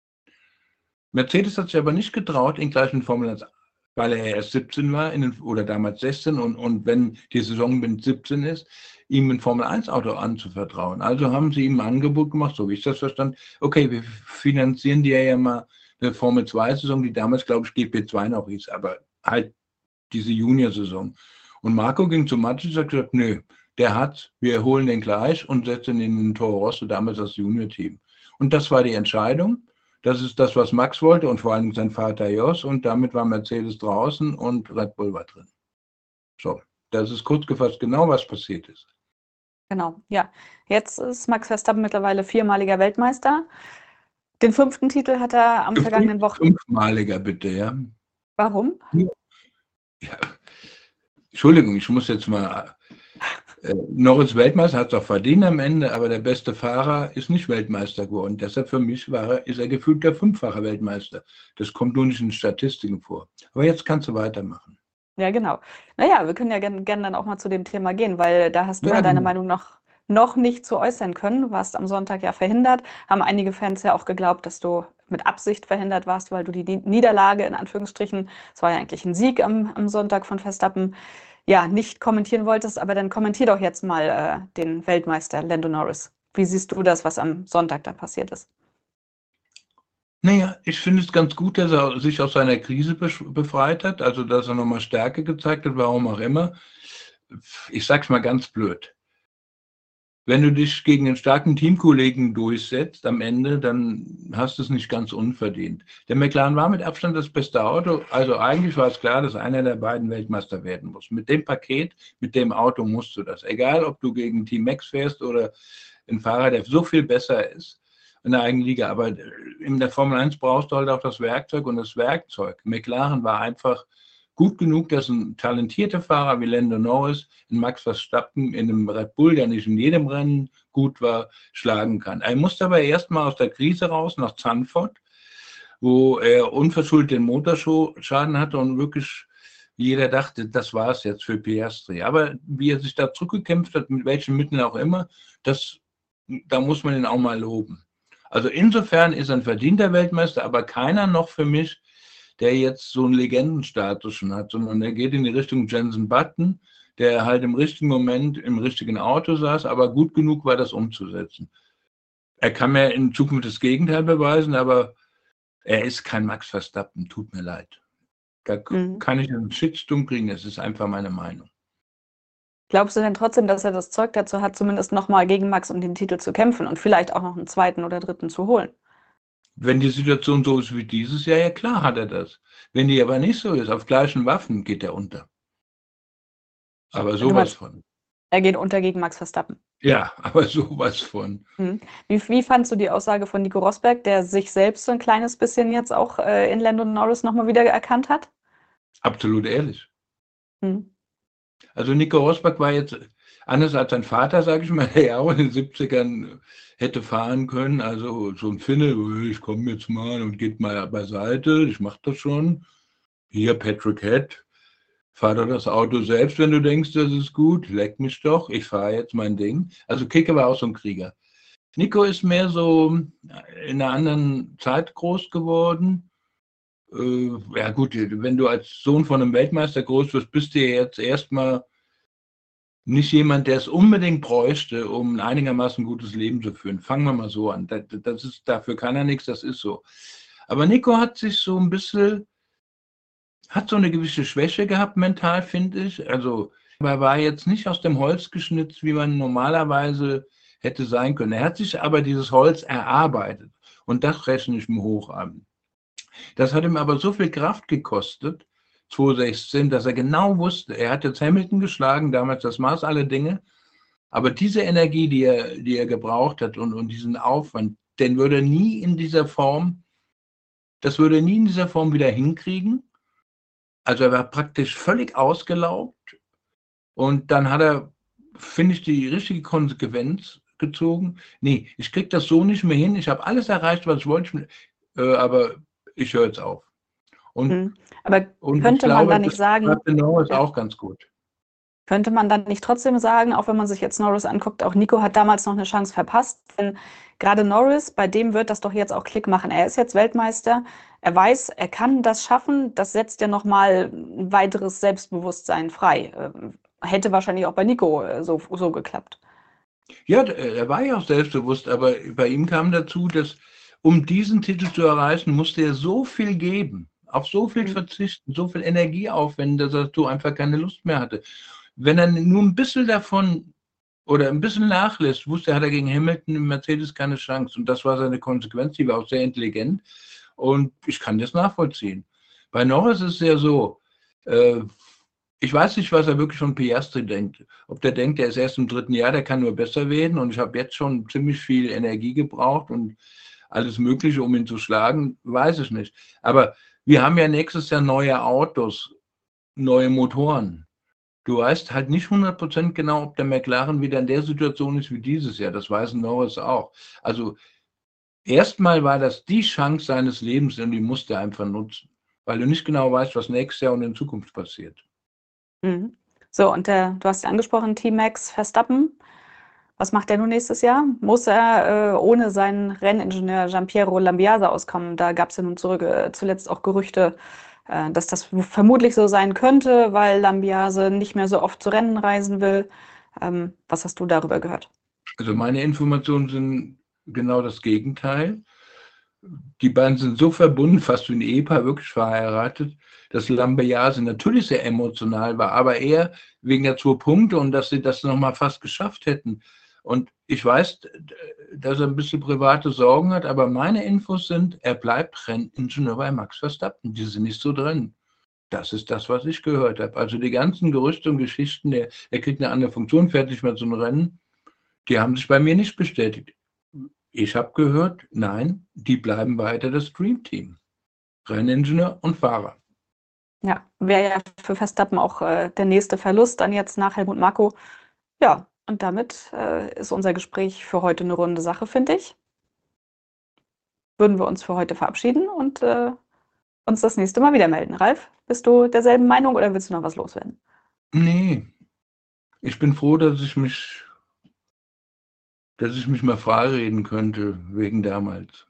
Mercedes hat sich aber nicht getraut, ihn gleich in Formel eins, weil er erst siebzehn war in den, oder damals sechzehn und, und wenn die Saison mit siebzehn ist, ihm ein Formel eins Auto anzuvertrauen. Also haben sie ihm ein Angebot gemacht, so wie ich das verstand. Okay, wir finanzieren dir ja mal eine Formel zwei Saison, die damals, glaube ich, G P zwei noch hieß, aber halt diese Junior-Saison. Und Marco ging zu Matic und hat gesagt, nö, der hat, wir holen den gleich und setzen ihn in den Toro Rosso, damals das Junior-Team. Und das war die Entscheidung. Das ist das, was Max wollte und vor allem sein Vater Jos. Und damit war Mercedes draußen und Red Bull war drin. So, das ist kurz gefasst genau, was passiert ist. Genau, ja. Jetzt ist Max Verstappen mittlerweile viermaliger Weltmeister. Den fünften Titel hat er am vergangenen Wochenende. Fünfmaliger bitte, ja. Warum? Ja. Entschuldigung, ich muss jetzt mal. Äh, Norris Weltmeister hat es auch verdient am Ende, aber der beste Fahrer ist nicht Weltmeister geworden. Deshalb für mich war er, ist er gefühlt der fünffache Weltmeister. Das kommt nur nicht in Statistiken vor. Aber jetzt kannst du weitermachen. Ja, genau. Naja, wir können ja gerne gern dann auch mal zu dem Thema gehen, weil da hast du Ja, ja deine genau. Meinung noch, noch nicht zu äußern können. Du warst am Sonntag ja verhindert. Haben einige Fans ja auch geglaubt, dass du mit Absicht verhindert warst, weil du die Niederlage, in Anführungsstrichen, es war ja eigentlich ein Sieg am, am Sonntag von Verstappen, ja, nicht kommentieren wolltest. Aber dann kommentier doch jetzt mal äh, den Weltmeister Lando Norris. Wie siehst du das, was am Sonntag da passiert ist? Naja, ich finde es ganz gut, dass er sich aus seiner Krise befreit hat, also dass er nochmal Stärke gezeigt hat, warum auch immer. Ich sag's mal ganz blöd. Wenn du dich gegen einen starken Teamkollegen durchsetzt am Ende, dann hast du es nicht ganz unverdient. Der McLaren war mit Abstand das beste Auto. Also eigentlich war es klar, dass einer der beiden Weltmeister werden muss. Mit dem Paket, mit dem Auto musst du das. Egal, ob du gegen Team Max fährst oder einen Fahrer, der so viel besser ist in der eigenen Liga. Aber in der Formel eins brauchst du halt auch das Werkzeug und das Werkzeug. McLaren war einfach gut genug, dass ein talentierter Fahrer wie Lando Norris in Max Verstappen in einem Red Bull, der nicht in jedem Rennen gut war, schlagen kann. Er musste aber erstmal aus der Krise raus nach Zandvoort, wo er unverschuldet den Motorschaden hatte und wirklich jeder dachte, das war es jetzt für Piastri. Aber wie er sich da zurückgekämpft hat, mit welchen Mitteln auch immer, das, da muss man ihn auch mal loben. Also insofern ist er ein verdienter Weltmeister, aber keiner noch für mich, der jetzt so einen Legendenstatus schon hat, sondern der geht in die Richtung Jenson Button, der halt im richtigen Moment im richtigen Auto saß, aber gut genug war, das umzusetzen. Er kann mir in Zukunft das Gegenteil beweisen, aber er ist kein Max Verstappen, tut mir leid. Da Mhm. kann ich einen Shitstorm kriegen, das ist einfach meine Meinung. Glaubst du denn trotzdem, dass er das Zeug dazu hat, zumindest nochmal gegen Max um den Titel zu kämpfen und vielleicht auch noch einen zweiten oder dritten zu holen? Wenn die Situation so ist wie dieses Jahr, ja klar hat er das. Wenn die aber nicht so ist, auf gleichen Waffen geht er unter. Aber Du sowas meinst, von. er geht unter gegen Max Verstappen. Ja, aber sowas von. Mhm. Wie, wie fandst du die Aussage von Nico Rosberg, der sich selbst so ein kleines bisschen jetzt auch äh, in Lando Norris nochmal wieder erkannt hat? Absolut ehrlich. Mhm. Also Nico Rosberg war jetzt anders als sein Vater, sage ich mal, der ja auch in den siebzigern hätte fahren können. Also so ein Finne, ich komme jetzt mal und geht mal beiseite, ich mache das schon. Hier Patrick Head, fahr doch das Auto selbst, wenn du denkst, das ist gut, leck mich doch, ich fahre jetzt mein Ding. Also Kicke war auch so ein Krieger. Nico ist mehr so in einer anderen Zeit groß geworden Äh, ja gut, wenn du als Sohn von einem Weltmeister groß wirst, bist du ja jetzt erstmal nicht jemand, der es unbedingt bräuchte, um ein einigermaßen gutes Leben zu führen. Fangen wir mal so an. Das, das ist, dafür kann er nichts, das ist so. Aber Nico hat sich so ein bisschen, hat so eine gewisse Schwäche gehabt mental, finde ich. Also er war jetzt nicht aus dem Holz geschnitzt, wie man normalerweise hätte sein können. Er hat sich aber dieses Holz erarbeitet. Und das rechne ich ihm hoch an. Das hat ihm aber so viel Kraft gekostet, zweitausendsechzehn, dass er genau wusste, er hat jetzt Hamilton geschlagen, damals das Maß aller Dinge, aber diese Energie, die er, die er gebraucht hat und, und diesen Aufwand, den würde er nie in dieser Form, das würde er nie in dieser Form wieder hinkriegen. Also er war praktisch völlig ausgelaugt und dann hat er, finde ich, die richtige Konsequenz gezogen. Nee, ich kriege das so nicht mehr hin, ich habe alles erreicht, was ich wollte, äh, aber ich höre jetzt auf. Und, Mhm. Aber und könnte ich man glaube, da nicht das sagen, Norris ja, auch ganz gut. könnte man dann nicht trotzdem sagen, auch wenn man sich jetzt Norris anguckt, auch Nico hat damals noch eine Chance verpasst, denn gerade Norris, bei dem wird das doch jetzt auch Klick machen. Er ist jetzt Weltmeister, er weiß, er kann das schaffen, das setzt ja nochmal ein weiteres Selbstbewusstsein frei. Ähm, Hätte wahrscheinlich auch bei Nico äh, so, so geklappt. Ja, er war ja auch selbstbewusst, aber bei ihm kam dazu, dass um diesen Titel zu erreichen, musste er so viel geben, auf so viel Mhm. verzichten, so viel Energie aufwenden, dass er dazu einfach keine Lust mehr hatte. Wenn er nur ein bisschen davon oder ein bisschen nachlässt, wusste er, hat er gegen Hamilton im Mercedes keine Chance. Und das war seine Konsequenz, die war auch sehr intelligent. Und ich kann das nachvollziehen. Bei Norris ist es ja so, äh, ich weiß nicht, was er wirklich von Piastri denkt. Ob der denkt, der ist erst im dritten Jahr, der kann nur besser werden und ich habe jetzt schon ziemlich viel Energie gebraucht und alles Mögliche, um ihn zu schlagen, weiß ich nicht. Aber wir haben ja nächstes Jahr neue Autos, neue Motoren. Du weißt halt nicht hundert Prozent genau, ob der McLaren wieder in der Situation ist wie dieses Jahr. Das weiß Norris auch. Also erstmal war das die Chance seines Lebens und die musste er einfach nutzen, weil du nicht genau weißt, was nächstes Jahr und in Zukunft passiert. Mhm. So, und der, du hast ja angesprochen, T-Max Verstappen. Was macht er nun nächstes Jahr? Muss er äh, ohne seinen Renningenieur Giampiero Lambiase auskommen? Da gab es ja nun zurück, äh, zuletzt auch Gerüchte, äh, dass das vermutlich so sein könnte, weil Lambiase nicht mehr so oft zu Rennen reisen will. Ähm, was hast du darüber gehört? Also meine Informationen sind genau das Gegenteil. Die beiden sind so verbunden, fast wie ein Ehepaar, wirklich verheiratet, dass Lambiase natürlich sehr emotional war, aber eher wegen der zwei Punkte und dass sie das nochmal fast geschafft hätten. Und ich weiß, dass er ein bisschen private Sorgen hat, aber meine Infos sind, er bleibt Renningenieur bei Max Verstappen. Die sind nicht so drin. Das ist das, was ich gehört habe. Also die ganzen Gerüchte und Geschichten, der, er kriegt eine andere Funktion, fährt nicht mehr zum Rennen, die haben sich bei mir nicht bestätigt. Ich habe gehört, nein, die bleiben weiter das Dream Team. Renningenieur und Fahrer. Ja, wäre ja für Verstappen auch äh, der nächste Verlust dann jetzt nach Helmut Marko. Ja, und damit äh, ist unser Gespräch für heute eine runde Sache, finde ich. Würden wir uns für heute verabschieden und äh, uns das nächste Mal wieder melden. Ralf, bist du derselben Meinung oder willst du noch was loswerden? Nee, ich bin froh, dass ich mich, dass ich mich mal freireden könnte wegen damals.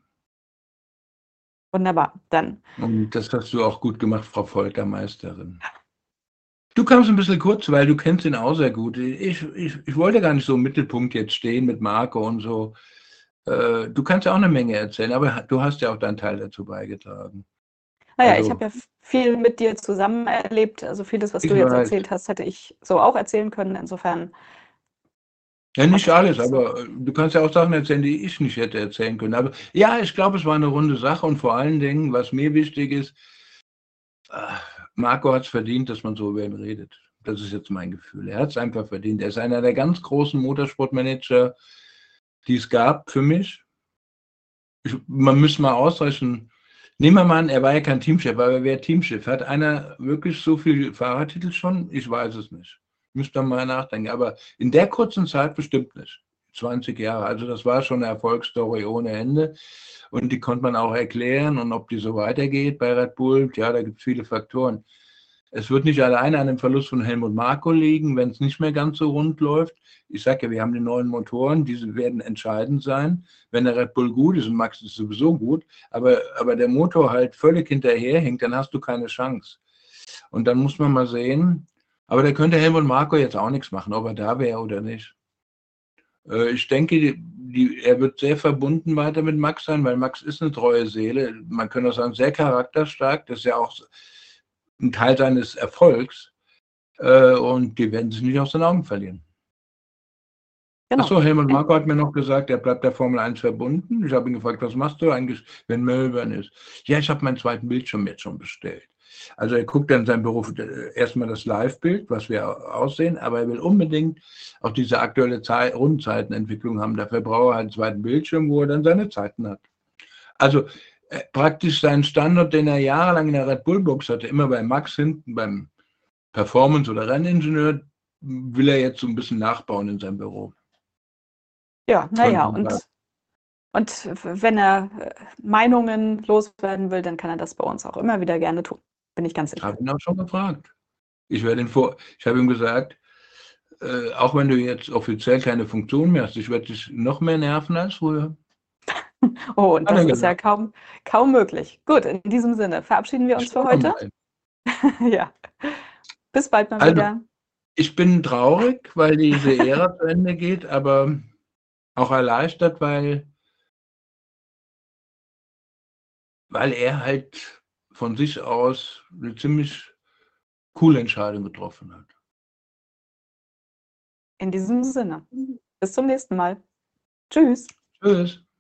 Wunderbar, dann. Und das hast du auch gut gemacht, Frau Foltermeisterin. Du kamst ein bisschen kurz, weil du kennst ihn auch sehr gut. Ich, ich, ich wollte gar nicht so im Mittelpunkt jetzt stehen mit Marco und so. Äh, du kannst ja auch eine Menge erzählen, aber du hast ja auch deinen Teil dazu beigetragen. Naja, ich Also, habe ja viel mit dir zusammen erlebt. Also vieles, was du ich jetzt weiß. erzählt hast, hätte ich so auch erzählen können. Insofern Ja, habe nicht ich alles, nicht so. aber äh, du kannst ja auch Sachen erzählen, die ich nicht hätte erzählen können. Aber ja, ich glaube, es war eine runde Sache und vor allen Dingen, was mir wichtig ist, ah, Marco hat es verdient, dass man so über ihn redet. Das ist jetzt mein Gefühl. Er hat es einfach verdient. Er ist einer der ganz großen Motorsportmanager, die es gab für mich. Ich, man müsste mal ausrechnen. Nehmen wir mal an, er war ja kein Teamchef, aber er wäre Teamchef. Hat einer wirklich so viele Fahrertitel schon? Ich weiß es nicht. Müsste man mal nachdenken. Aber in der kurzen Zeit bestimmt nicht. zwanzig Jahre. Also das war schon eine Erfolgsstory ohne Ende. Und die konnte man auch erklären. Und ob die so weitergeht bei Red Bull, ja, da gibt es viele Faktoren. Es wird nicht alleine an dem Verlust von Helmut Marko liegen, wenn es nicht mehr ganz so rund läuft. Ich sage ja, wir haben die neuen Motoren, diese werden entscheidend sein. Wenn der Red Bull gut ist, und Max ist sowieso gut, aber, aber der Motor halt völlig hinterherhängt, dann hast du keine Chance. Und dann muss man mal sehen, aber da könnte Helmut Marko jetzt auch nichts machen, ob er da wäre oder nicht. Äh, ich denke, die, die, er wird sehr verbunden weiter mit Max sein, weil Max ist eine treue Seele. Man könnte auch sagen, sehr charakterstark. Das ist ja auch ein Teil seines Erfolgs. Äh, und die werden sich nicht aus den Augen verlieren. Genau. Achso, Helmut Marko hat mir noch gesagt, er bleibt der Formel eins verbunden. Ich habe ihn gefragt, was machst du eigentlich, wenn Melbourne ist? Ja, ich habe meinen zweiten Bildschirm jetzt schon bestellt. Also er guckt dann in seinem Beruf erstmal das Live-Bild, was wir aussehen, aber er will unbedingt auch diese aktuelle Zeit, Rundenzeitenentwicklung haben. Dafür braucht er halt einen zweiten Bildschirm, wo er dann seine Zeiten hat. Also äh, praktisch seinen Standard, den er jahrelang in der Red Bull Box hatte, immer bei Max hinten, beim Performance- oder Renningenieur, will er jetzt so ein bisschen nachbauen in seinem Büro. Ja, naja, und, und wenn er Meinungen loswerden will, dann kann er das bei uns auch immer wieder gerne tun. Bin ich ganz sicher. Ich habe ihn auch schon gefragt. Ich werde ihn vor, ich habe ihm gesagt, äh, auch wenn du jetzt offiziell keine Funktion mehr hast, ich werde dich noch mehr nerven als früher. Oh, und das ist ja kaum, kaum möglich. Gut, in diesem Sinne verabschieden wir uns für heute. Ja. Bis bald mal also, wieder. Ich bin traurig, weil diese Ära zu Ende geht, aber auch erleichtert, weil, weil er halt von sich aus eine ziemlich coole Entscheidung getroffen hat. In diesem Sinne. Bis zum nächsten Mal. Tschüss. Tschüss.